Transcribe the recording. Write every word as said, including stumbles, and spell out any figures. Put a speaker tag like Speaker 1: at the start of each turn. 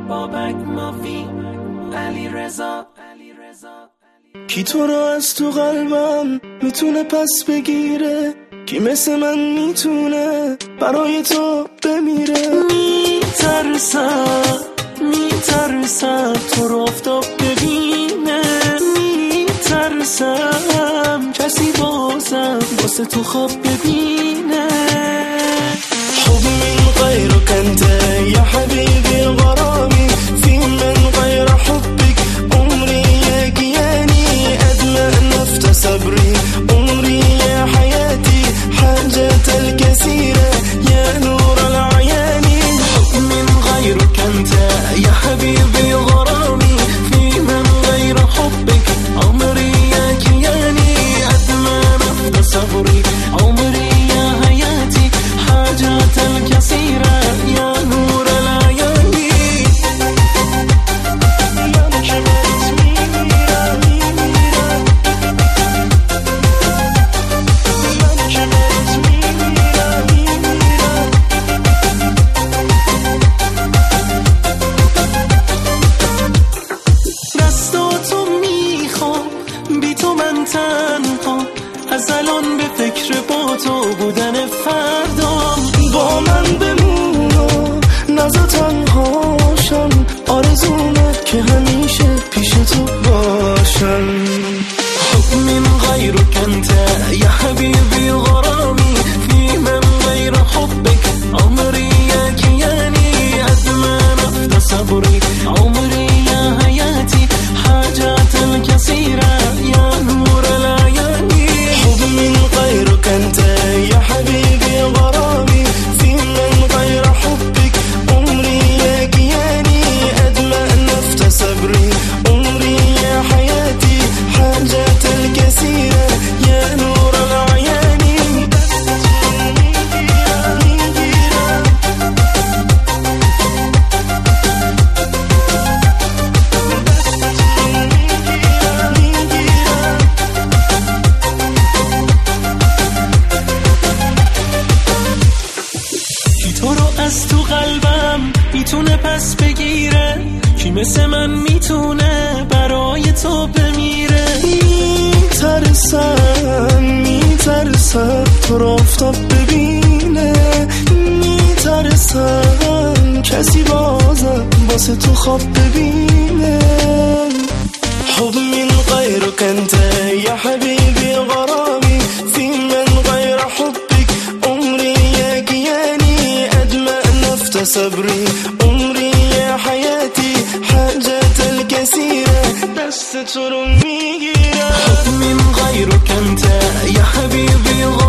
Speaker 1: بابک مافی علی رضا.
Speaker 2: کی تو رو از تو قلبم میتونه پس بگیره؟ کی مثل من میتونه برای تو بمیره؟ میترسم میترسم تو رو آفتاب ببینه، میترسم کسی بازم واسه تو خواب ببینه. حب من غيرك انت يا حبيبي غرامي، في من غير حبك عمري يا كياني، أدمى نفت صبري عمري يا حياتي، حاجة الكثيرة يا نور العيان. حب من غيرك انت يا حبيبي غرامي، في من غير حبك عمري يا كياني، أدمى نفت صبري عمري يا حياتي، حاجة الكثيرة يا نور العيان. دستاتو میخوام بی تو من تنها، از الان به فکر با تو بودن فردام. با من بمون و نزا تنهاشم، آرزومه که همیشه پیش تو باشم. حب من غيرك انت يا حبيبي غرامي، في من غير حبك عمري يا كياني، أدمى نفت صبري عمري يا حياتي، حاجات الكثيرة يا نور العيان. حب من غيرك انت يا حبيبي غرامي، في من غير حبك عمري يا كياني، أدمى نفت صبري عمري يا حياتي، حاجات الكثيرة يا نور العيان. کی تو رو از تو قلبم میتونه پس بگیره؟ کی مثل من میتونه برای تو بمیره؟ میترسم میترسم تو رو آفتاب ببینه، میترسم کسی بازم واسه تو خواب ببینه. حب من غيرك انت يا حبيبي غرامي، في من غير حبك عمري يا كياني، أدمى نفت صبري عمري يا حياتي، حاجات الكثيرة دست تو رو میگیرم. حب من غيرك انت يا حبيبي غرامي.